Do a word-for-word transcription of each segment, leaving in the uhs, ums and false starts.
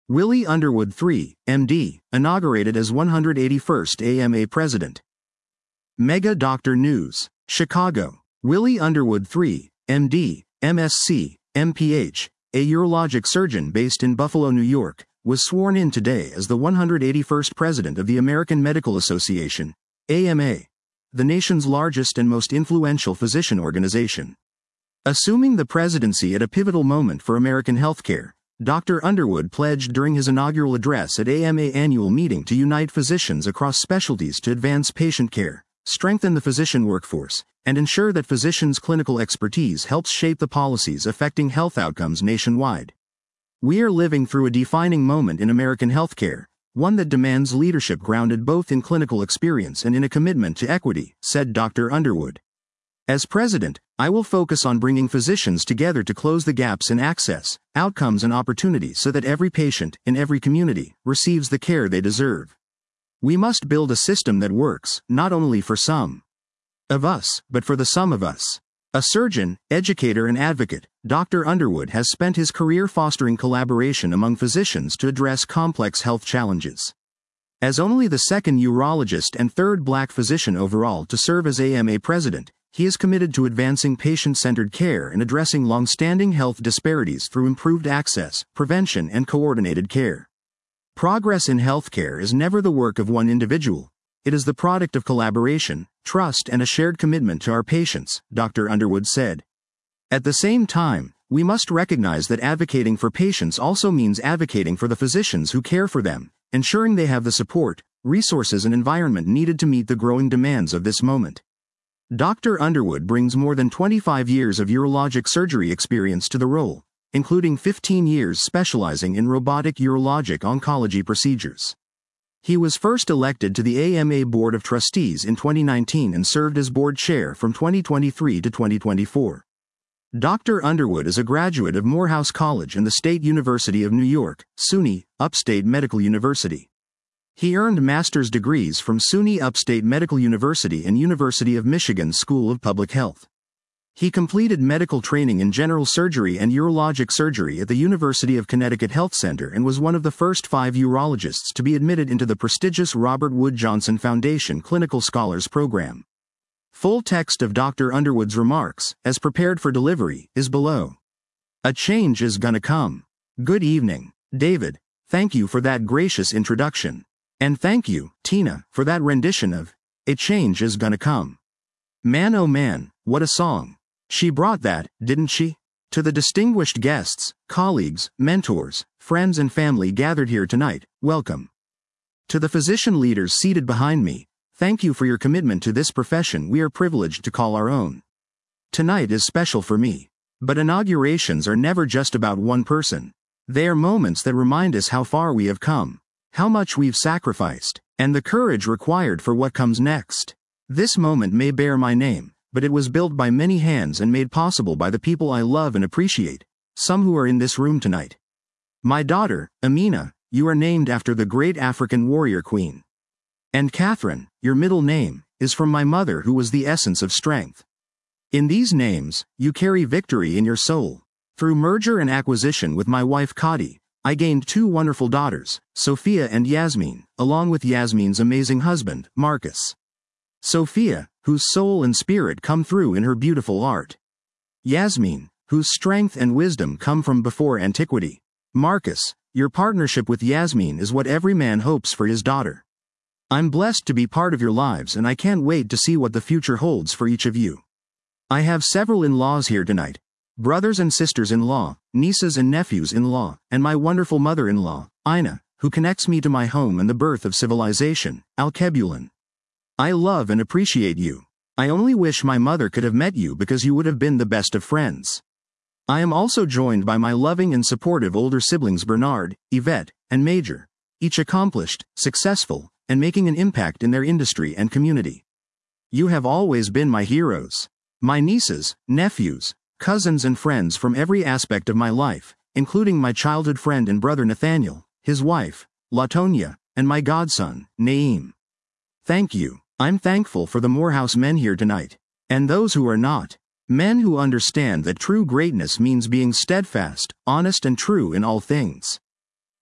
Willie Underwood the third, M D, inaugurated as one hundred eighty-first A M A President. Mega Doctor News, Chicago. Willie Underwood the third, M D, M S C, M P H, a urologic surgeon based in Buffalo, New York, was sworn in today as the one hundred eighty-first President of the American Medical Association, A M A, the nation's largest and most influential physician organization. Assuming the presidency at a pivotal moment for American healthcare, Doctor Underwood pledged during his inaugural address at A M A annual meeting to unite physicians across specialties to advance patient care, strengthen the physician workforce, and ensure that physicians' clinical expertise helps shape the policies affecting health outcomes nationwide. We are living through a defining moment in American healthcare, one that demands leadership grounded both in clinical experience and in a commitment to equity, said Doctor Underwood. As president, I will focus on bringing physicians together to close the gaps in access, outcomes and opportunities so that every patient, in every community, receives the care they deserve. We must build a system that works, not only for some of us, but for the sum of us. A surgeon, educator and advocate, Doctor Underwood has spent his career fostering collaboration among physicians to address complex health challenges. As only the second urologist and third black physician overall to serve as A M A president, he is committed to advancing patient-centered care and addressing long-standing health disparities through improved access, prevention, and coordinated care. Progress in healthcare is never the work of one individual. It is the product of collaboration, trust, and a shared commitment to our patients, Doctor Underwood said. At the same time, we must recognize that advocating for patients also means advocating for the physicians who care for them, ensuring they have the support, resources, and environment needed to meet the growing demands of this moment. Doctor Underwood brings more than twenty-five years of urologic surgery experience to the role, including fifteen years specializing in robotic urologic oncology procedures. He was first elected to the A M A Board of Trustees in twenty nineteen and served as board chair from twenty twenty-three to twenty twenty-four. Doctor Underwood is a graduate of Morehouse College and the State University of New York, SUNY, Upstate Medical University. He earned master's degrees from SUNY Upstate Medical University and University of Michigan School of Public Health. He completed medical training in general surgery and urologic surgery at the University of Connecticut Health Center and was one of the first five urologists to be admitted into the prestigious Robert Wood Johnson Foundation Clinical Scholars Program. Full text of Doctor Underwood's remarks, as prepared for delivery, is below. A change is gonna come. Good evening, David. Thank you for that gracious introduction. And thank you, Tina, for that rendition of A Change Is Gonna Come. Man oh man, what a song. She brought that, didn't she? To the distinguished guests, colleagues, mentors, friends and family gathered here tonight, welcome. To the physician leaders seated behind me, thank you for your commitment to this profession we are privileged to call our own. Tonight is special for me. But inaugurations are never just about one person. They are moments that remind us how far we have come, how much we've sacrificed, and the courage required for what comes next. This moment may bear my name, but it was built by many hands and made possible by the people I love and appreciate, some who are in this room tonight. My daughter, Amina, you are named after the great African warrior queen. And Catherine, your middle name, is from my mother who was the essence of strength. In these names, you carry victory in your soul. Through merger and acquisition with my wife Kadi, I gained two wonderful daughters, Sophia and Yasmin, along with Yasmin's amazing husband, Marcus. Sophia, whose soul and spirit come through in her beautiful art. Yasmin, whose strength and wisdom come from before antiquity. Marcus, your partnership with Yasmin is what every man hopes for his daughter. I'm blessed to be part of your lives and I can't wait to see what the future holds for each of you. I have several in-laws here tonight. Brothers and sisters-in-law, nieces and nephews-in-law, and my wonderful mother-in-law, Ina, who connects me to my home and the birth of civilization, Alkebulan. I love and appreciate you. I only wish my mother could have met you because you would have been the best of friends. I am also joined by my loving and supportive older siblings Bernard, Yvette, and Major, each accomplished, successful, and making an impact in their industry and community. You have always been my heroes. My nieces, nephews, cousins and friends from every aspect of my life, including my childhood friend and brother Nathaniel, his wife, Latonia, and my godson, Naeem. Thank you. I'm thankful for the Morehouse men here tonight, and those who are not. Men who understand that true greatness means being steadfast, honest and true in all things.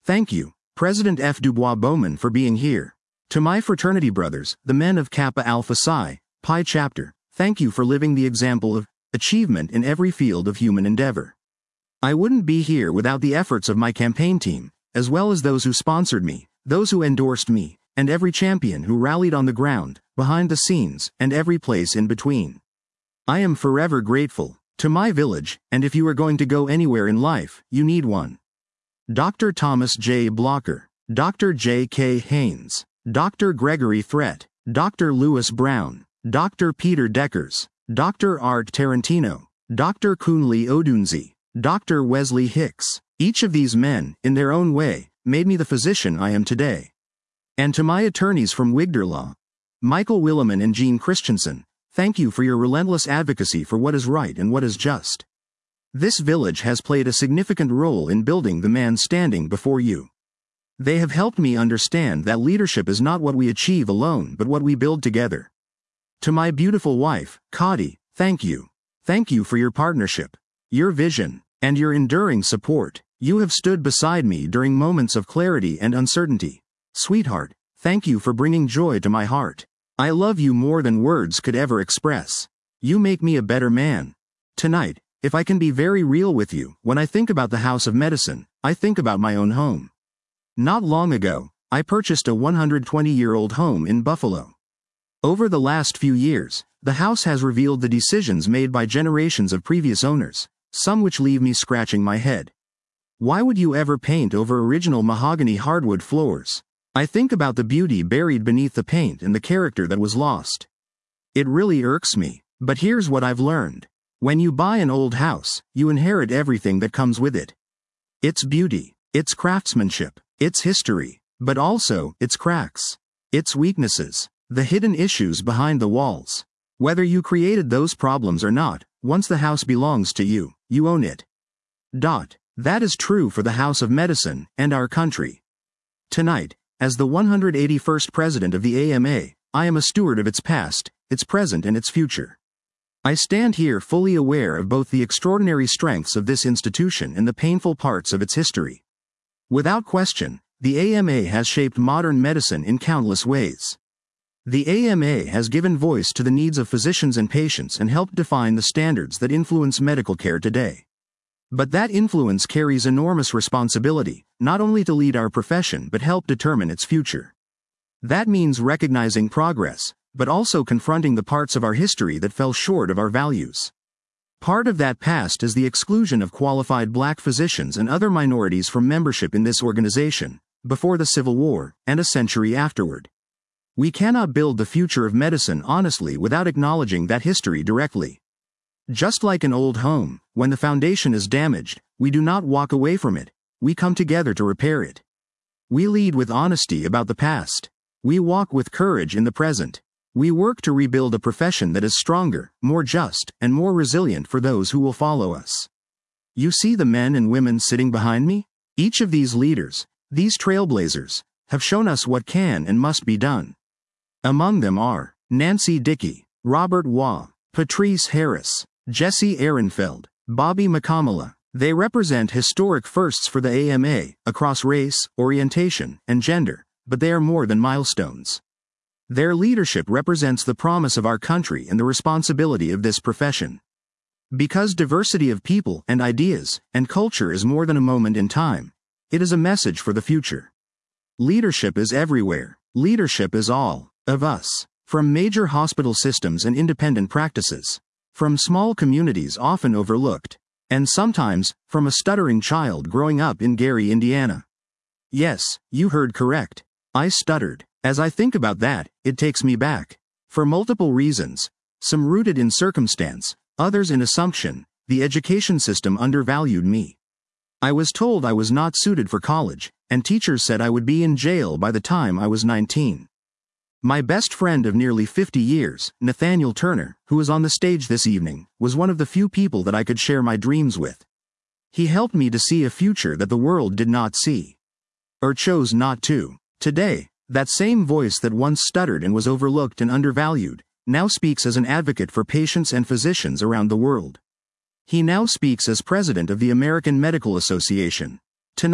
Thank you, President F. Dubois Bowman, for being here. To my fraternity brothers, the men of Kappa Alpha Psi, Pi Chapter, thank you for living the example of achievement in every field of human endeavor. I wouldn't be here without the efforts of my campaign team, as well as those who sponsored me, those who endorsed me, and every champion who rallied on the ground, behind the scenes, and every place in between. I am forever grateful to my village, and if you are going to go anywhere in life, you need one. Doctor Thomas J. Blocker, Doctor J. K. Haynes, Doctor Gregory Threat, Doctor Lewis Brown, Doctor Peter Deckers, Doctor Art Tarantino, Doctor Kunle Odunzi, Doctor Wesley Hicks. Each of these men, in their own way, made me the physician I am today. And to my attorneys from Wigder Law, Michael Williman and Gene Christensen, thank you for your relentless advocacy for what is right and what is just. This village has played a significant role in building the man standing before you. They have helped me understand that leadership is not what we achieve alone but what we build together. To my beautiful wife, Kadi, thank you. Thank you for your partnership, your vision, and your enduring support. You have stood beside me during moments of clarity and uncertainty. Sweetheart, thank you for bringing joy to my heart. I love you more than words could ever express. You make me a better man. Tonight, if I can be very real with you, when I think about the House of Medicine, I think about my own home. Not long ago, I purchased a one hundred twenty-year-old home in Buffalo. Over the last few years, the house has revealed the decisions made by generations of previous owners, some which leave me scratching my head. Why would you ever paint over original mahogany hardwood floors? I think about the beauty buried beneath the paint and the character that was lost. It really irks me, but here's what I've learned. When you buy an old house, you inherit everything that comes with it. Its beauty, its craftsmanship, its history, but also its cracks, its weaknesses, the hidden issues behind the walls. Whether you created those problems or not, once the house belongs to you, you own it. Dot. That is true for the House of Medicine and our country. Tonight, as the one hundred eighty-first President of the A M A, I am a steward of its past, its present and its future. I stand here fully aware of both the extraordinary strengths of this institution and the painful parts of its history. Without question, the A M A has shaped modern medicine in countless ways. The A M A has given voice to the needs of physicians and patients and helped define the standards that influence medical care today. But that influence carries enormous responsibility, not only to lead our profession but help determine its future. That means recognizing progress, but also confronting the parts of our history that fell short of our values. Part of that past is the exclusion of qualified black physicians and other minorities from membership in this organization, before the Civil War, and a century afterward. We cannot build the future of medicine honestly without acknowledging that history directly. Just like an old home, when the foundation is damaged, we do not walk away from it, we come together to repair it. We lead with honesty about the past. We walk with courage in the present. We work to rebuild a profession that is stronger, more just, and more resilient for those who will follow us. You see the men and women sitting behind me? Each of these leaders, these trailblazers, have shown us what can and must be done. Among them are Nancy Dickey, Robert Waugh, Patrice Harris, Jesse Ehrenfeld, Bobby McCamala. They represent historic firsts for the A M A, across race, orientation, and gender, but they are more than milestones. Their leadership represents the promise of our country and the responsibility of this profession. Because diversity of people and ideas and culture is more than a moment in time, it is a message for the future. Leadership is everywhere. Leadership is all of us. From major hospital systems and independent practices. From small communities often overlooked. And sometimes, from a stuttering child growing up in Gary, Indiana. Yes, you heard correct. I stuttered. As I think about that, it takes me back. For multiple reasons. Some rooted in circumstance, others in assumption, the education system undervalued me. I was told I was not suited for college, and teachers said I would be in jail by the time I was nineteen. My best friend of nearly fifty years, Nathaniel Turner, who is on the stage this evening, was one of the few people that I could share my dreams with. He helped me to see a future that the world did not see. Or chose not to. Today, that same voice that once stuttered and was overlooked and undervalued, now speaks as an advocate for patients and physicians around the world. He now speaks as president of the American Medical Association. Tonight,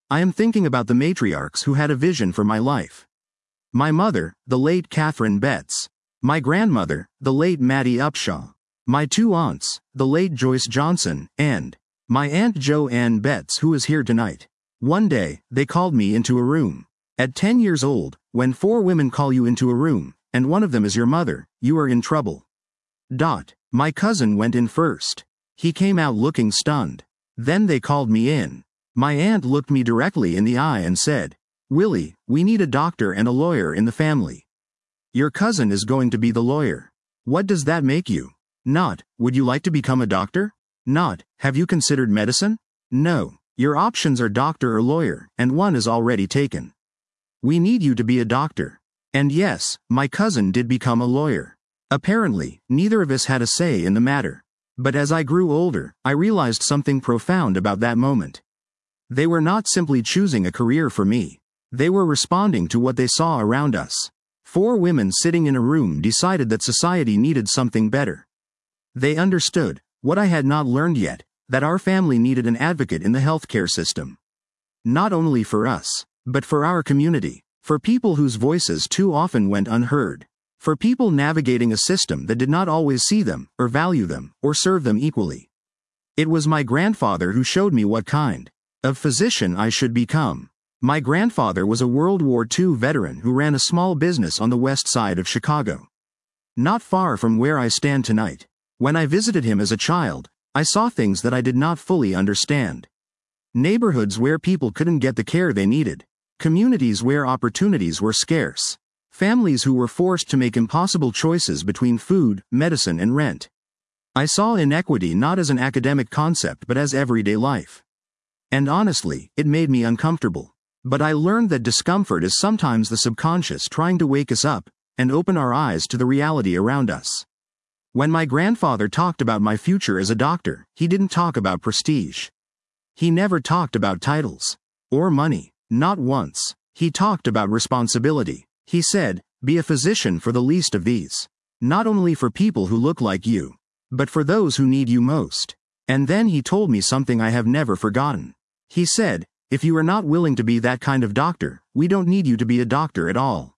I am thinking about the matriarchs who had a vision for my life. My mother, the late Catherine Betts. My grandmother, the late Mattie Upshaw. My two aunts, the late Joyce Johnson, and my Aunt Joanne Betts, who is here tonight. One day, they called me into a room. At ten years old, when four women call you into a room, and one of them is your mother, you are in trouble. Dot. My cousin went in first. He came out looking stunned. Then they called me in. My aunt looked me directly in the eye and said, "Willie, we need a doctor and a lawyer in the family. Your cousin is going to be the lawyer. What does that make you? Not, would you like to become a doctor? Not, have you considered medicine? No, your options are doctor or lawyer, and one is already taken. We need you to be a doctor." And yes, my cousin did become a lawyer. Apparently, neither of us had a say in the matter. But as I grew older, I realized something profound about that moment. They were not simply choosing a career for me. They were responding to what they saw around us. Four women sitting in a room decided that society needed something better. They understood, what I had not learned yet, that our family needed an advocate in the healthcare system. Not only for us, but for our community, for people whose voices too often went unheard. For people navigating a system that did not always see them, or value them, or serve them equally. It was my grandfather who showed me what kind of physician I should become. My grandfather was a World War Two veteran who ran a small business on the west side of Chicago. Not far from where I stand tonight. When I visited him as a child, I saw things that I did not fully understand. Neighborhoods where people couldn't get the care they needed. Communities where opportunities were scarce. Families who were forced to make impossible choices between food, medicine, and rent. I saw inequity not as an academic concept but as everyday life. And honestly, it made me uncomfortable. But I learned that discomfort is sometimes the subconscious trying to wake us up and open our eyes to the reality around us. When my grandfather talked about my future as a doctor, he didn't talk about prestige. He never talked about titles or money, not once. He talked about responsibility. He said, "Be a physician for the least of these. Not only for people who look like you, but for those who need you most." And then he told me something I have never forgotten. He said, "If you are not willing to be that kind of doctor, we don't need you to be a doctor at all."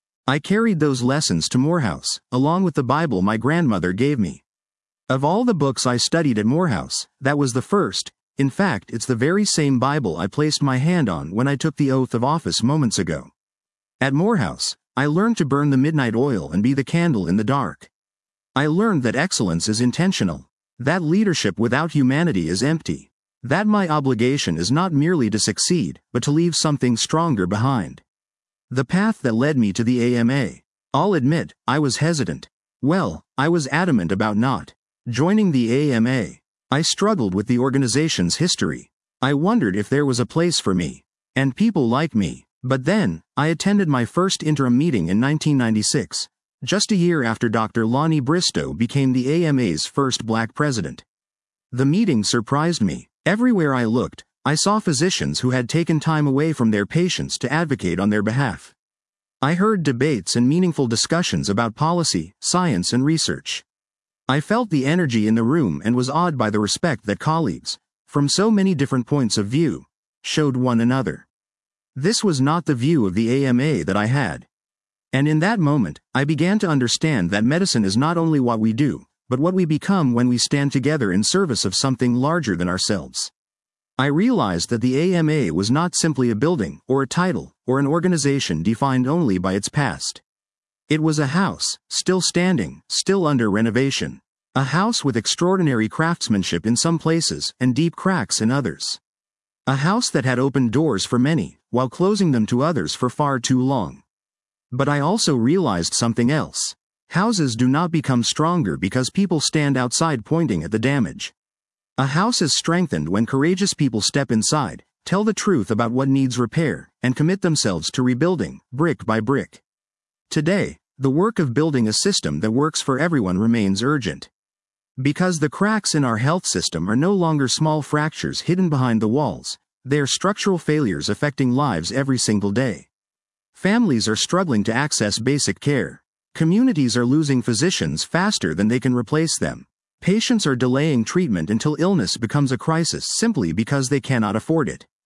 I carried those lessons to Morehouse, along with the Bible my grandmother gave me. Of all the books I studied at Morehouse, that was the first. In fact, it's the very same Bible I placed my hand on when I took the oath of office moments ago. At Morehouse, I learned to burn the midnight oil and be the candle in the dark. I learned that excellence is intentional, that leadership without humanity is empty, that my obligation is not merely to succeed, but to leave something stronger behind. The path that led me to the A M A. I'll admit, I was hesitant. Well, I was adamant about not joining the A M A. I struggled with the organization's history. I wondered if there was a place for me, and people like me. But then, I attended my first interim meeting in nineteen ninety-six, just a year after Doctor Lonnie Bristow became the A M A's first black president. The meeting surprised me. Everywhere I looked, I saw physicians who had taken time away from their patients to advocate on their behalf. I heard debates and meaningful discussions about policy, science, and research. I felt the energy in the room and was awed by the respect that colleagues, from so many different points of view, showed one another. This was not the view of the A M A that I had. And in that moment, I began to understand that medicine is not only what we do, but what we become when we stand together in service of something larger than ourselves. I realized that the A M A was not simply a building, or a title, or an organization defined only by its past. It was a house, still standing, still under renovation. A house with extraordinary craftsmanship in some places and deep cracks in others. A house that had opened doors for many, while closing them to others for far too long. But I also realized something else. Houses do not become stronger because people stand outside pointing at the damage. A house is strengthened when courageous people step inside, tell the truth about what needs repair, and commit themselves to rebuilding, brick by brick. Today, the work of building a system that works for everyone remains urgent. Because the cracks in our health system are no longer small fractures hidden behind the walls, they are structural failures affecting lives every single day. Families are struggling to access basic care. Communities are losing physicians faster than they can replace them. Patients are delaying treatment until illness becomes a crisis simply because they cannot afford it.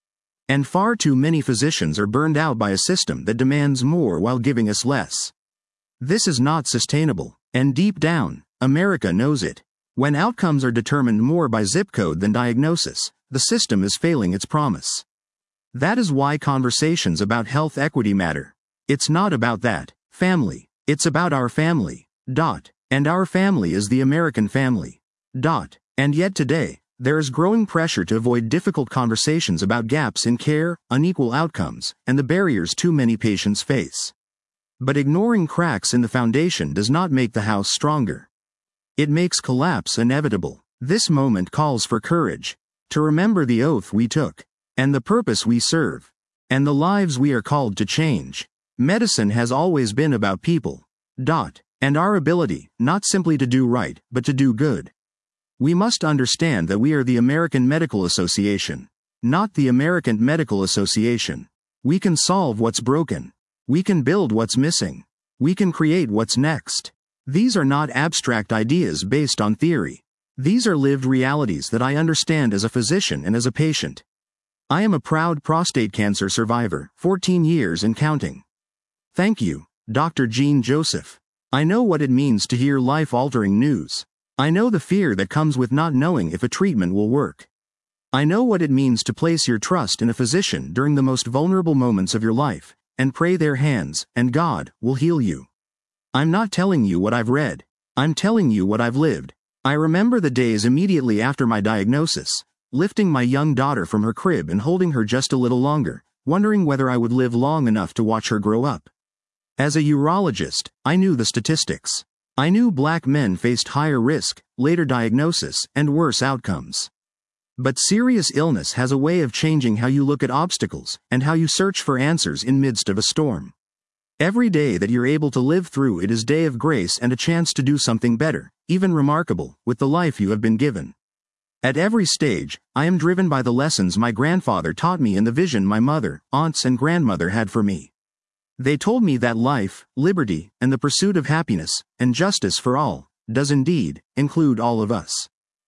And far too many physicians are burned out by a system that demands more while giving us less. This is not sustainable, and deep down, America knows it. When outcomes are determined more by zip code than diagnosis, the system is failing its promise. That is why conversations about health equity matter. It's not about that family. It's about our family. Dot. And our family is the American family. Dot. And yet today, there is growing pressure to avoid difficult conversations about gaps in care, unequal outcomes, and the barriers too many patients face. But ignoring cracks in the foundation does not make the house stronger. It makes collapse inevitable. This moment calls for courage, to remember the oath we took, and the purpose we serve, and the lives we are called to change. Medicine has always been about people. Dot. And our ability, not simply to do right, but to do good. We must understand that we are the American Medical Association, not the American Medical Association. We can solve what's broken. We can build what's missing. We can create what's next. These are not abstract ideas based on theory. These are lived realities that I understand as a physician and as a patient. I am a proud prostate cancer survivor, fourteen years and counting. Thank you, Doctor Jean Joseph. I know what it means to hear life-altering news. I know the fear that comes with not knowing if a treatment will work. I know what it means to place your trust in a physician during the most vulnerable moments of your life, and pray their hands, and God will heal you. I'm not telling you what I've read. I'm telling you what I've lived. I remember the days immediately after my diagnosis, lifting my young daughter from her crib and holding her just a little longer, wondering whether I would live long enough to watch her grow up. As a urologist, I knew the statistics. I knew black men faced higher risk, later diagnosis, and worse outcomes. But serious illness has a way of changing how you look at obstacles and how you search for answers in midst of a storm. Every day that you're able to live through it is day of grace and a chance to do something better, even remarkable, with the life you have been given. At every stage, I am driven by the lessons my grandfather taught me and the vision my mother, aunts, and grandmother had for me. They told me that life, liberty, and the pursuit of happiness, and justice for all, does indeed include all of us.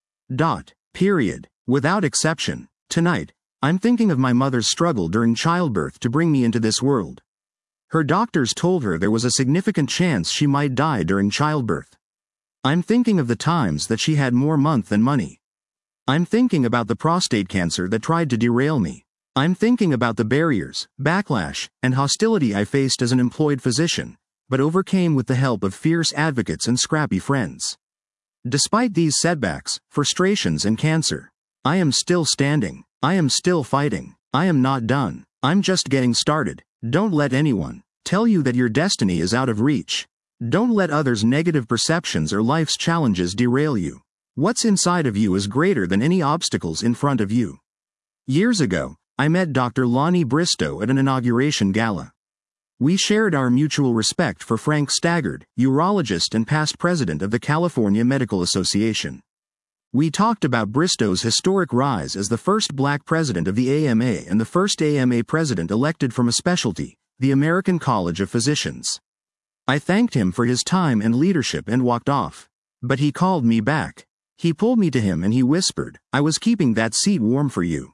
Dot. Period. Without exception. Tonight, I'm thinking of my mother's struggle during childbirth to bring me into this world. Her doctors told her there was a significant chance she might die during childbirth. I'm thinking of the times that she had more month than money. I'm thinking about the prostate cancer that tried to derail me. I'm thinking about the barriers, backlash, and hostility I faced as an employed physician, but overcame with the help of fierce advocates and scrappy friends. Despite these setbacks, frustrations, and cancer, I am still standing. I am still fighting. I am not done. I'm just getting started. Don't let anyone tell you that your destiny is out of reach. Don't let others' negative perceptions or life's challenges derail you. What's inside of you is greater than any obstacles in front of you. Years ago, I met Doctor Lonnie Bristow at an inauguration gala. We shared our mutual respect for Frank Staggart, urologist and past president of the California Medical Association. We talked about Bristow's historic rise as the first black president of the A M A and the first A M A president elected from a specialty, the American College of Physicians. I thanked him for his time and leadership and walked off. But he called me back. He pulled me to him and he whispered, "I was keeping that seat warm for you."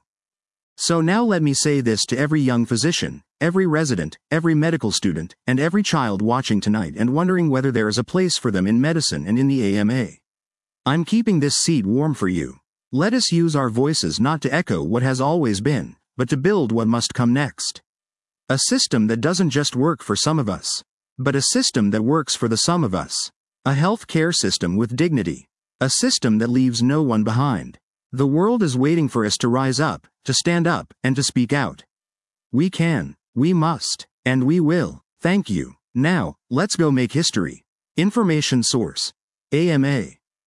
So now let me say this to every young physician, every resident, every medical student, and every child watching tonight and wondering whether there is a place for them in medicine and in the A M A. I'm keeping this seat warm for you. Let us use our voices not to echo what has always been, but to build what must come next. A system that doesn't just work for some of us, but a system that works for the sum of us. A health care system with dignity. A system that leaves no one behind. The world is waiting for us to rise up, to stand up, and to speak out. We can, we must, and we will. Thank you. Now, let's go make history. Information source: A M A.